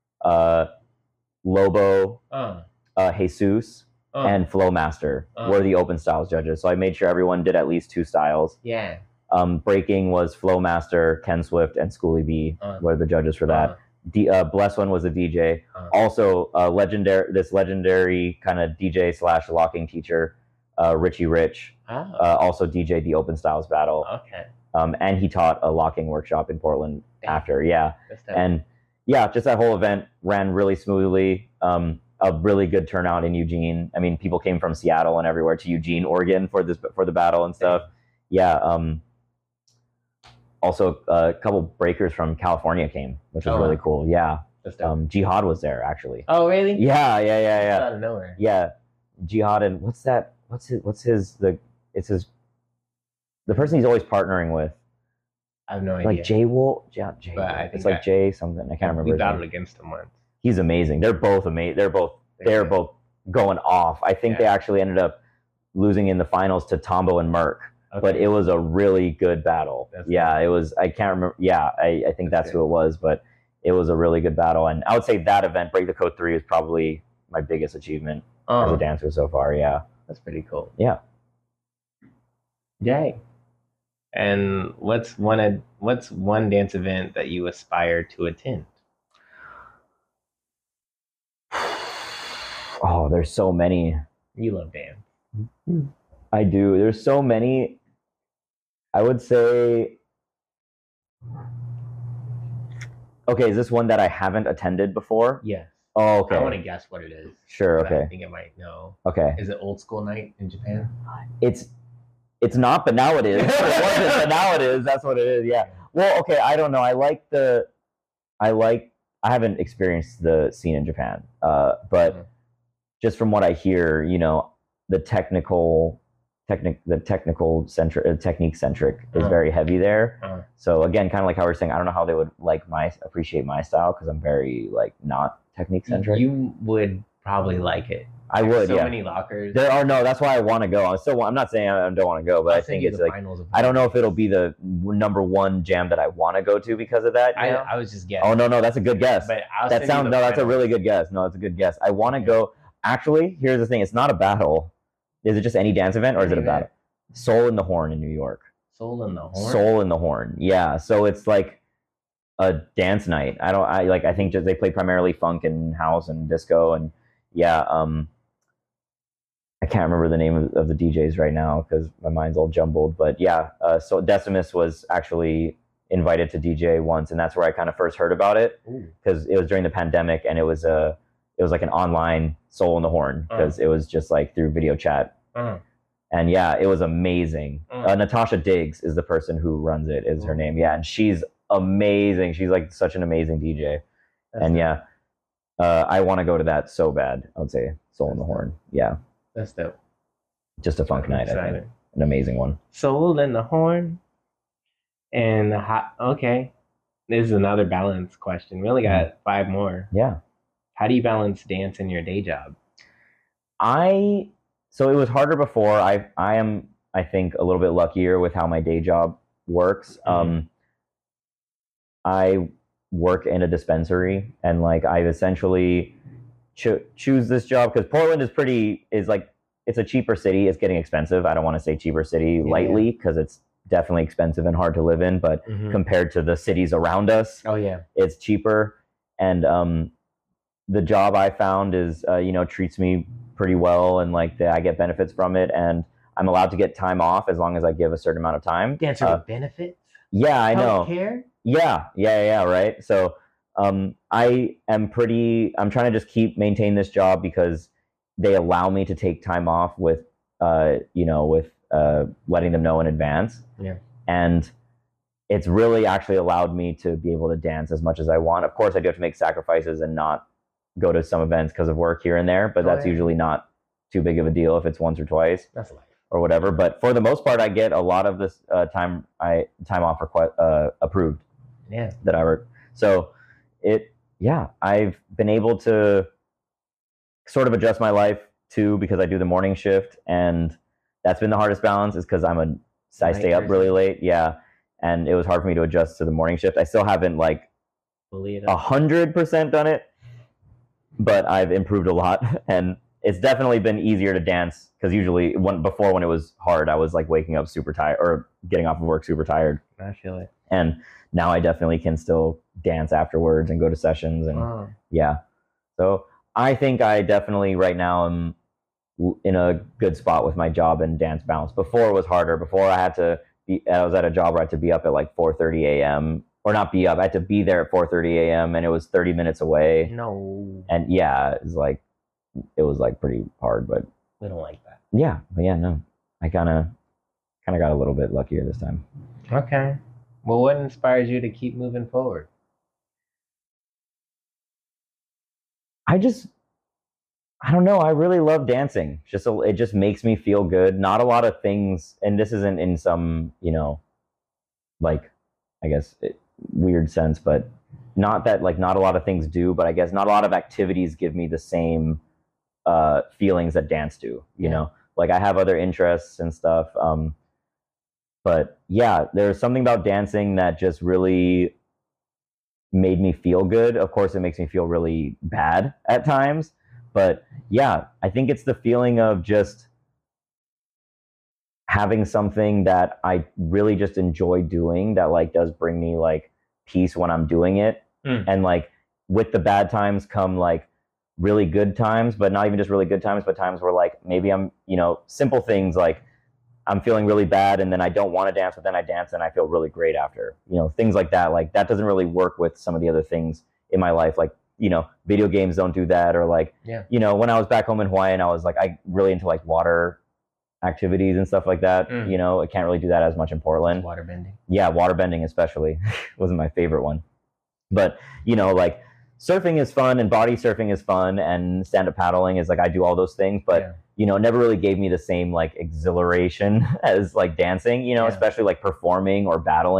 Lobo, Jesus, and Flowmaster were the open styles judges. So I made sure everyone did at least 2 styles. Yeah. Breaking was Flowmaster, Ken Swift, and Schoolie B were the judges for that. Bless One was a DJ. Also, legendary kind of DJ / locking teacher, Richie Rich, also DJ'd the open styles battle. Okay. And he taught a locking workshop in Portland after. Yeah. And just that whole event ran really smoothly. A really good turnout in Eugene. I mean, people came from Seattle and everywhere to Eugene, Oregon for the battle and stuff. Yeah. Also, a couple breakers from California came, which was really cool. Yeah. Jihad was there, actually. Oh, really? Yeah. Out of nowhere. Yeah. Jihad and the person he's always partnering with. I have no idea. Like Jay Wolf. Yeah, Jay. It's like Jay something. I can't remember. We battled against him once. He's amazing. They're both amazing. They're both going off. I think they actually ended up losing in the finals to Tombo and Merck. Okay. But it was a really good battle. It was. I can't remember. Yeah, I think that's who it was. But it was a really good battle, and I would say that event, Break the Code 3, is probably my biggest achievement as a dancer so far. Yeah, that's pretty cool. Yeah. Yay. And what's one dance event that you aspire to attend? Oh, there's so many. You love dance. I do. There's so many. I would say, okay, is this one that I haven't attended before? Yes. Oh, okay. I want to guess what it is. Sure, okay. I think I might know. Okay. Is it Old School Night in Japan? It's not, but now it is. It wasn't, but now it is. That's what it is, yeah. Well, okay, I don't know. I haven't experienced the scene in Japan, but just from what I hear, the technique centric is very heavy there. So again, kind of like how we're saying, I don't know how they would appreciate my style because I'm very like not technique centric. You would probably like it. I would, so yeah. many lockers. That's why I want to go. I'm not saying I don't want to go, but I think it's like, I don't know if it'll be the number one jam that I want to go to because of that. I was just guessing. Oh, no, that's a good guess. But that's a really good guess. No, it's a good guess. I want to go. Actually, here's the thing. It's not a battle. Is it just any dance event or is it a battle? Soul in the Horn in New York. Soul in the Horn? Soul in the Horn. Yeah. So it's like a dance night. I think they play primarily funk and house and disco and yeah, I can't remember the name of the DJs right now because my mind's all jumbled. But yeah, so Decimus was actually invited to DJ once, and that's where I kind of first heard about it because it was during the pandemic, and it was like an online Soul in the Horn because it was just like through video chat. And yeah, it was amazing. Natasha Diggs is the person who runs it, is her name. Yeah, and she's amazing. She's like such an amazing DJ. And yeah, I want to go to that so bad. I would say Soul in the Horn. Yeah. That's dope. Just a funk night, I think. An amazing one. Soul in the Horn. And okay. This is another balance question. We only got 5 more. Yeah. How do you balance dance in your day job? So it was harder before. I am, I think, a little bit luckier with how my day job works. I work in a dispensary, and like I've essentially choose this job because Portland is like, it's a cheaper city. It's getting expensive. I don't want to say cheaper city lightly because it's definitely expensive and hard to live in, but compared to the cities around us, it's cheaper. And the job I found is treats me pretty well, and like I get benefits from it, and I'm allowed to get time off as long as I give a certain amount of time. Dancer with benefits? Yeah, I know. Healthcare? Yeah, right. So I'm trying to just maintain this job because they allow me to take time off with letting them know in advance. Yeah. And it's really actually allowed me to be able to dance as much as I want. Of course, I do have to make sacrifices and not go to some events because of work here and there, but that's usually not too big of a deal if it's once or twice. That's life. Or whatever. But for the most part, I get a lot of this time off approved. Yeah. That I work. So I've been able to sort of adjust my life too because I do the morning shift, and that's been the hardest balance is because I stay up really late. Yeah. And it was hard for me to adjust to the morning shift. I still haven't like 100% done it, but I've improved a lot, and it's definitely been easier to dance because usually before when it was hard, I was like waking up super tired or getting off of work super tired. I feel it. And now I definitely can still dance afterwards and go to sessions and yeah. So I think I definitely right now am in a good spot with my job and dance balance. Before it was harder. Before I was at a job where I had to be up at like 4:30 a.m. or not be up. I had to be there at 4:30 a.m. and it was 30 minutes away. No. And yeah, it was like pretty hard, but we don't like that. Yeah, but yeah, no. I kind of got a little bit luckier this time. Okay. Well, what inspires you to keep moving forward? I don't know. I really love dancing. It just makes me feel good. Not a lot of things, and this isn't in some, like, I guess, weird sense, but not that, like, not a lot of things do, but I guess not a lot of activities give me the same feelings that dance do, you know? Like, I have other interests and stuff, but yeah, there's something about dancing that just really made me feel good. Of course, it makes me feel really bad at times, but yeah, I think it's the feeling of just having something that I really just enjoy doing that like does bring me like peace when I'm doing it. And like with the bad times come like really good times, but not even just really good times, but times where like maybe I'm, simple things like I'm feeling really bad and then I don't want to dance, but then I dance and I feel really great after, things like that. Like that doesn't really work with some of the other things in my life. Like, video games don't do that, or like, when I was back home in Hawaii and I was like, I really into like water activities and stuff like that. I can't really do that as much in Portland. Water bending. Yeah. Water bending, especially wasn't my favorite one, but like surfing is fun and body surfing is fun and stand-up paddling is like, I do all those things, but it never really gave me the same like exhilaration as like dancing, especially like performing or battling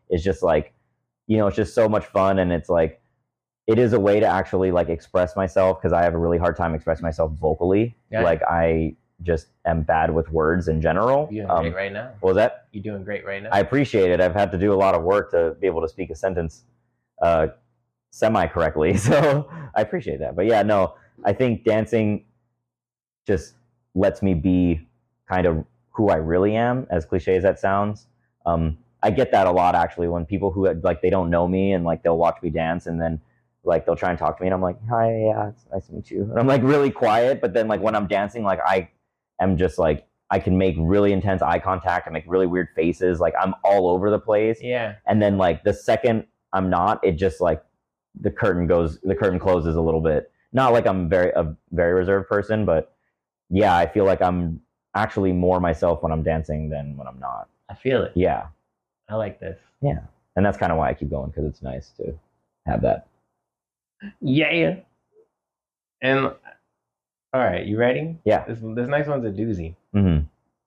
is just like, it's just so much fun. And it's like, it is a way to actually like express myself, because I have a really hard time expressing myself vocally. Yeah. Like I just am bad with words in general. You're doing great right now. What was that? You're doing great right now. I appreciate it. I've had to do a lot of work to be able to speak a sentence semi-correctly. So I appreciate that. But yeah, no, I think dancing just lets me be kind of who I really am, as cliche as that sounds. I get that a lot, actually, when people who like, they don't know me and like they'll watch me dance, and then like they'll try and talk to me, and I'm like, hi, yeah, it's nice to meet you. And I'm like really quiet, but then like when I'm dancing, like I am just like, I can make really intense eye contact and make really weird faces. Like I'm all over the place. Yeah. And then like the second I'm not, it just like the curtain closes a little bit. Not like I'm a very reserved person, but yeah, I feel like I'm actually more myself when I'm dancing than when I'm not. I feel it. Yeah. I like this. Yeah. And that's kind of why I keep going, because it's nice to have that. Yeah. And all right, you ready? Yeah. This next one's a doozy. Mm-hmm.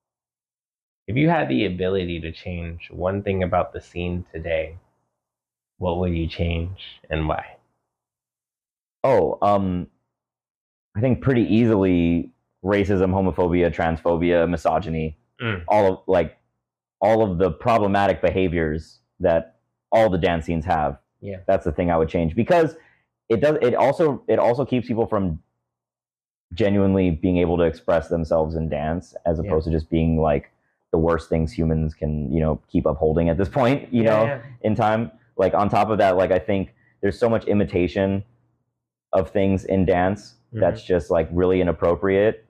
If you had the ability to change one thing about the scene today, what would you change and why? Oh, I think pretty easily racism, homophobia, transphobia, misogyny, all of the problematic behaviors that all the dance scenes have. Yeah. That's the thing I would change, because it also keeps people from genuinely being able to express themselves in dance, as opposed to just being like the worst things humans can, keep upholding at this point, in time. Like on top of that, like I think there's so much imitation of things in dance that's just like really inappropriate,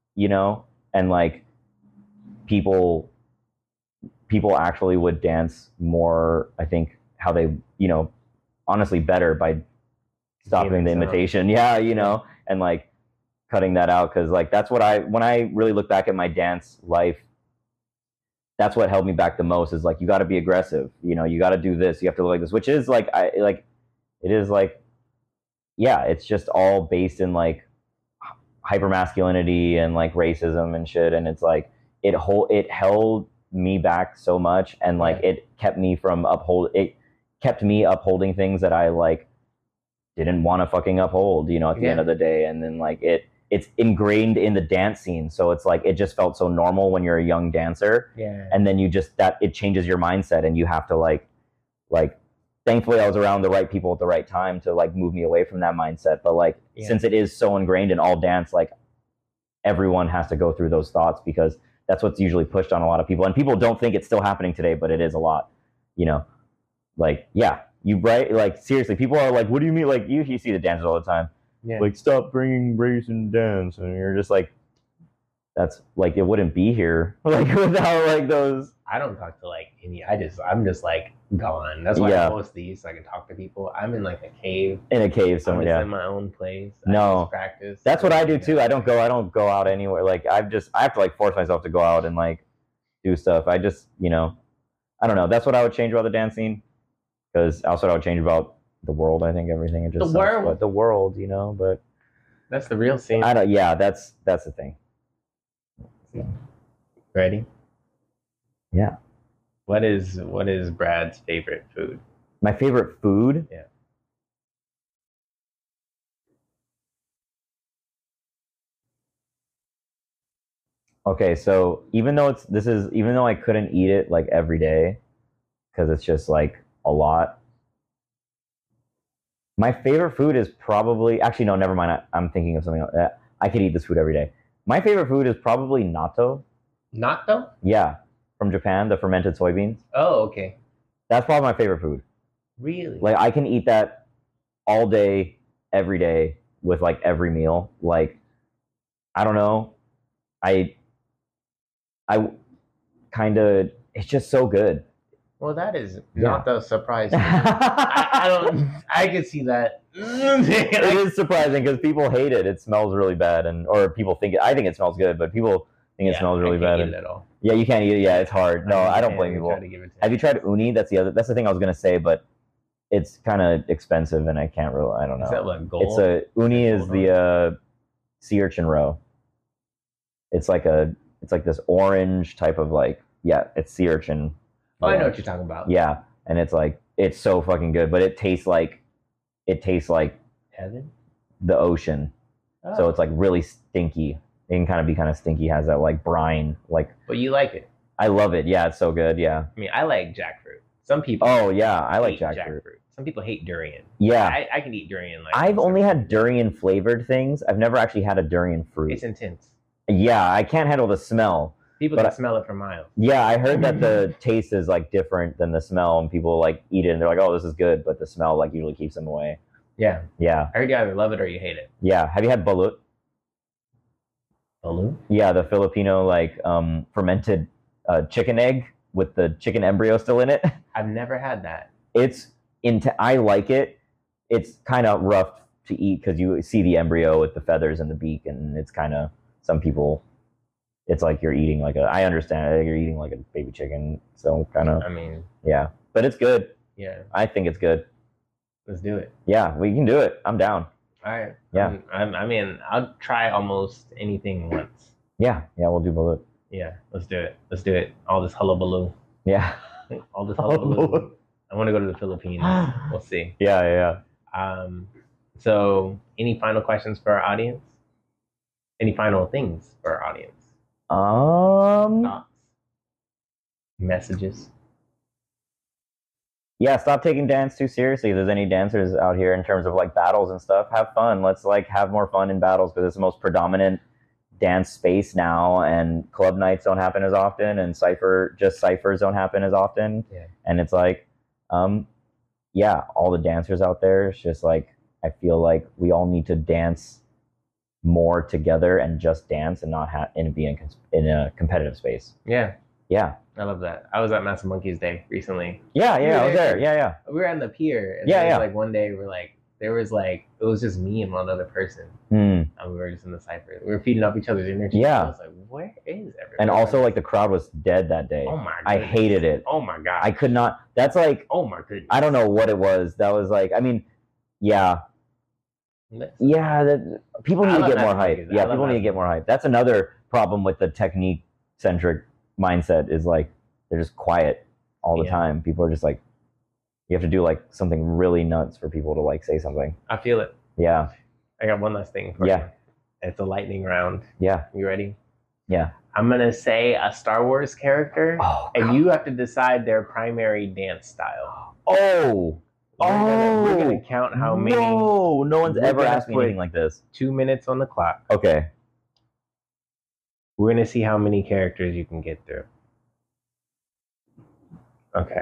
and like people actually would dance more, I think, how they, honestly better by stopping the imitation. Yeah, and like cutting that out, because like that's what when I really look back at my dance life, that's what held me back the most, is like, you got to be aggressive, you got to do this, you have to look like this, which is like, it's just all based in like hypermasculinity and like racism and shit, and it's like it held me back so much, and like it kept me upholding things that I like didn't want to fucking uphold, at the end of the day. And then like it's ingrained in the dance scene, so it's like it just felt so normal when you're a young dancer. Yeah. And then it changes your mindset, and you have to like thankfully I was around the right people at the right time to like move me away from that mindset. But like since it is so ingrained in all dance, like everyone has to go through those thoughts, because that's what's usually pushed on a lot of people, and people don't think it's still happening today, but it is a lot. Like, yeah, like seriously, people are like, what do you mean? Like you see the dancers all the time. Yeah. Like, stop bringing race in dance, and you're just like, that's like, it wouldn't be here like without like those. I don't talk to like any. I'm just like gone. That's why I post these, so I can talk to people. I'm in like a cave. In a cave somewhere. I'm in my own place. No, I just practice. That's what I do too. I don't go out anywhere. Like I have to like force myself to go out and like do stuff. I just I don't know. That's what I would change about the dance scene, because also what I would change about the world. I think everything it just the world. But the world, but that's the real scene. Yeah, that's the thing. So. Ready? Yeah. What is Brad's favorite food? My favorite food? Yeah. Okay, so even though I couldn't eat it like every day, because it's just like a lot, my favorite food is probably, actually no, never mind. I'm thinking of something else. I could eat this food every day. My favorite food is probably natto. Natto? Yeah, from Japan, the fermented soybeans. Oh, okay. That's probably my favorite food. Really? Like I can eat that all day, every day, with like every meal. Like, I don't know. I kind of, it's just so good. Well, that is not the surprise. I can see that. It is surprising because people hate it. It smells really bad, or people think I think it smells good, but people think it smells really bad. Eat it at all. Yeah, you can't eat it. Yeah, it's hard. No, I don't blame people. Have you tried uni? That's the thing I was gonna say, but it's kind of expensive, and I can't really. I don't know. Is that what gold? Uni is the sea urchin roe. It's like this orange type of like, it's sea urchin. Oh, I know what you're talking about. Yeah, and it's so fucking good, but it tastes like Heaven. the ocean. Oh. So it's like really stinky. It can kind of be kind of stinky, has that like brine, like. But you like it. I love it. Yeah, it's so good. Yeah. I mean, I like jackfruit. Some people. Oh yeah, I like hate jackfruit. Some people hate durian. Yeah. I can eat durian. Like I've only had durian flavored things. I've never actually had a durian fruit. It's intense. Yeah, I can't handle the smell. People can smell it for miles. Yeah, I heard that the taste is like different than the smell, and people like eat it and they're like, "Oh, this is good," but the smell like usually keeps them away. Yeah. Yeah. I heard you either love it or you hate it. Yeah. Have you had balut? Balut? Yeah, the Filipino like fermented chicken egg with the chicken embryo still in it. I've never had that. I like it. It's kind of rough to eat because you see the embryo with the feathers and the beak, and it's kind of, some people, it's like you're eating like I understand it, you're eating like a baby chicken, so kind of. I mean, yeah, but it's good. Yeah. I think it's good. Let's do it. Yeah, we can do it. I'm down. All right. Yeah. I mean, I'll try almost anything once. Yeah, we'll do balut. Yeah, let's do it. Let's do it. All this hullabaloo. Yeah. All this hullabaloo. I want to go to the Philippines. We'll see. Yeah. So, any final questions for our audience? Any final things for our audience? Thoughts? Messages? Yeah, stop taking dance too seriously. If there's any dancers out here in terms of like battles and stuff, have fun. Let's like have more fun in battles, because it's the most predominant dance space now, and club nights don't happen as often, and ciphers don't happen as often. Yeah. And it's like, yeah, all the dancers out there, it's just like, I feel like we all need to dance more together and just dance and not be in a competitive space. Yeah. Yeah. I love that. I was at Massive Monkeys Day recently. Yeah, I was there. Yeah. We were on the pier. And like one day it was just me and one other person. And we were just in the cypher. We were feeding off each other's energy. Yeah. I was like, where is everybody? And also like the crowd was dead that day. Oh my goodness. I hated it. Oh my god. I could not. That's like, oh my goodness. I don't know what it was. That was like, I mean, yeah. Yeah, people need to get more hype. Yeah, people need to get more hype. That's another problem with the technique-centric mindset, is like they're just quiet all the time. People are just like, you have to do like something really nuts for people to like say something. I feel it. Yeah. I got one last thing for you. It's a lightning round. Yeah. You ready? Yeah. I'm going to say a Star Wars character, and you have to decide their primary dance style. We're gonna count how many. No one's ever asked me anything like this. 2 minutes on the clock. Okay. We're gonna see how many characters you can get through. Okay.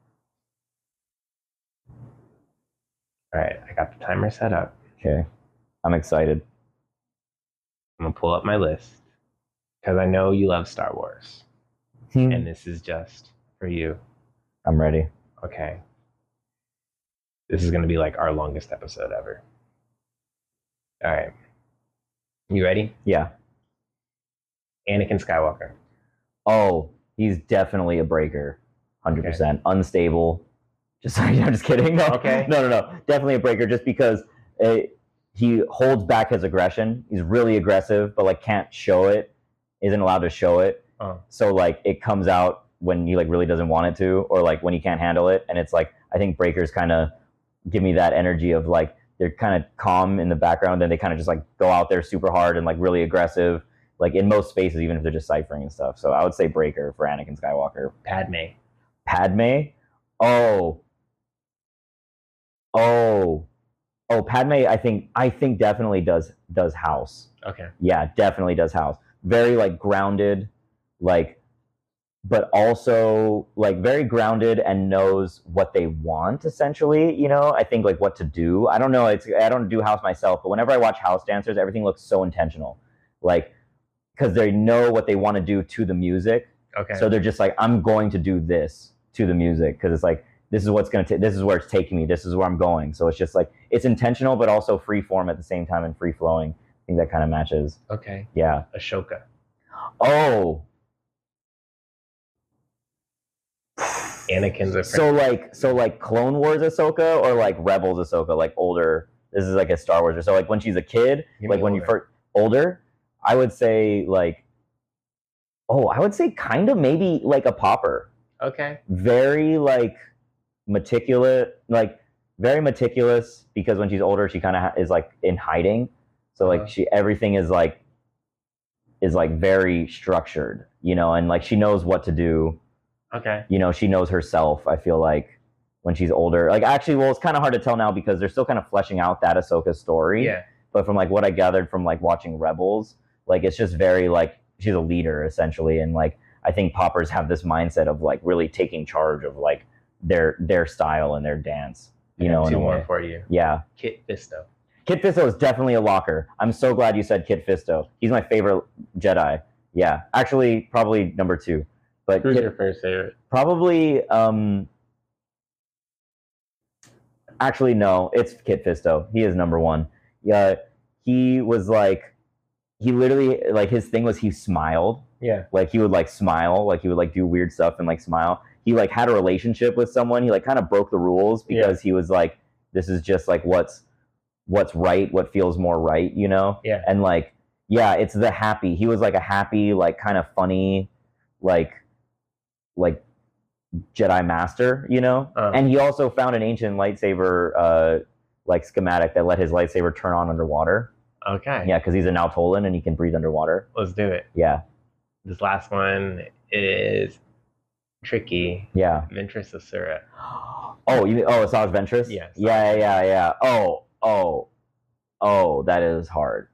All right, I got the timer set up. Okay. I'm excited. I'm gonna pull up my list because I know you love Star Wars, and this is just for you. I'm ready. Okay. This is going to be like our longest episode ever. All right. You ready? Yeah. Anakin Skywalker. Oh, he's definitely a breaker. 100%. Okay. Unstable. I'm just kidding. No. Okay. No. Definitely a breaker, just because he holds back his aggression. He's really aggressive, but like can't show it. Isn't allowed to show it. So like it comes out when he like really doesn't want it to, or like when he can't handle it. And it's like, I think breakers kind of give me that energy of like, they're kind of calm in the background, and they kind of just like go out there super hard and like really aggressive, like in most spaces, even if they're just ciphering and stuff. So I would say breaker for Anakin Skywalker. Padme. Padme, I think definitely does house. Okay. Yeah, definitely does house. Very like grounded, like, but also like very grounded and knows what they want, essentially, you know. I think like what to do. I don't know, I don't do house myself, but whenever I watch house dancers, everything looks so intentional, like, because they know what they want to do to the music. Okay. So they're just like, I'm going to do this to the music, because it's like, this is what's going to this is where it's taking me, this is where I'm going. So it's just like, it's intentional but also free form at the same time, and free flowing. I think that kind of matches. Okay. Yeah. Ahsoka. Anakin's a friend. So like Clone Wars Ahsoka, or like Rebels Ahsoka, like older. This is like a Star Wars. So like when she's a kid, like when you first older, I would say like, I would say kind of maybe like a popper. Okay. Very like meticulous, like very meticulous, because when she's older, she kind of is like in hiding. So like everything is like very structured, you know, and like she knows what to do. Okay. You know, she knows herself. I feel like when she's older, like actually, well, it's kind of hard to tell now because they're still kind of fleshing out that Ahsoka story. Yeah. But from like what I gathered from like watching Rebels, like it's just very like she's a leader essentially, and like I think poppers have this mindset of like really taking charge of like their style and their dance. You know, two more for you. Yeah. Kit Fisto. Kit Fisto is definitely a locker. I'm so glad you said Kit Fisto. He's my favorite Jedi. Yeah, actually, probably number 2. But who's your first favorite? Probably. Actually, no, it's Kit Fisto. He is number 1. Yeah, he was like, he literally like his thing was he smiled. Yeah. Like he would like smile, like he would like do weird stuff and like smile. He like had a relationship with someone. He like kind of broke the rules because he was like, this is just like what's right, what feels more right, you know? Yeah. And like, yeah, it's the happy. He was like a happy, like kind of funny, like Jedi master, you know? And he also found an ancient lightsaber like schematic that let his lightsaber turn on underwater. Okay. Yeah, because he's a Nautolan and he can breathe underwater. Let's do it. Yeah. This last one is tricky. Yeah. Ventress Asura. Asajj Ventress? Yes. Yeah. Oh, that is hard.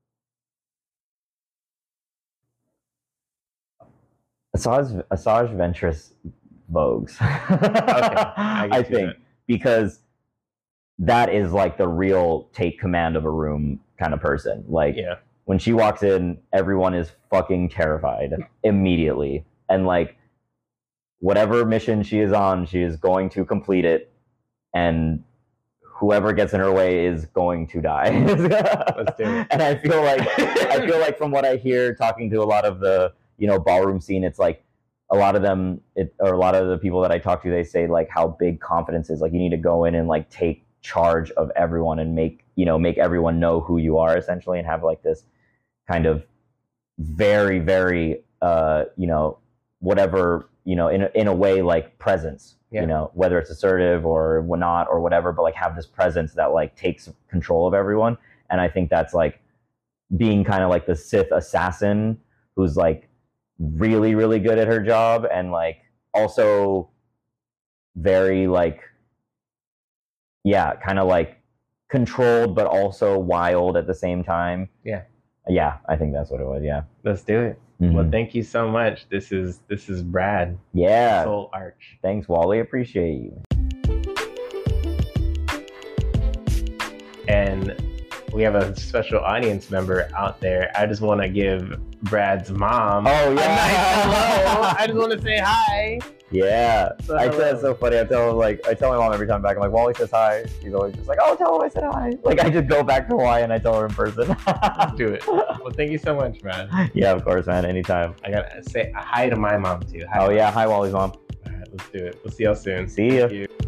Asajj Ventress vogues. Okay. I think because that is like the real take command of a room kind of person. Like when she walks in, everyone is fucking terrified immediately. And like whatever mission she is on, she is going to complete it. And whoever gets in her way is going to die. Let's do it. And I feel like from what I hear talking to a lot of the, you know, ballroom scene, it's like a lot of them, or a lot of the people that I talk to, they say like how big confidence is. Like you need to go in and like take charge of everyone and make everyone know who you are essentially, and have like this kind of very, very, you know, whatever, you know, in a way like presence, you know, whether it's assertive or not or whatever, but like have this presence that like takes control of everyone. And I think that's like being kind of like the Sith assassin who's like really, really good at her job and like also very like, yeah, kind of like controlled but also wild at the same time. Yeah, I think that's what it was. Yeah, let's do it. Well, thank you so much. This is Brad. Yeah, Soul Arch. Thanks, Wally. Appreciate you. And we have a special audience member out there. I just want to give Brad's mom a nice hello. I just want to say hi. Yeah, so I said it's so funny. I tell my mom every time back. I'm like, Wally says hi. She's always just like, oh, tell him I said hi. Like I just go back to Hawaii and I tell her in person. Let's do it. Well, thank you so much, man. Yeah, of course, man. Anytime. I gotta say hi to my mom too. Hi, hi, Wally's mom. All right, let's do it. We'll see y'all soon. See ya.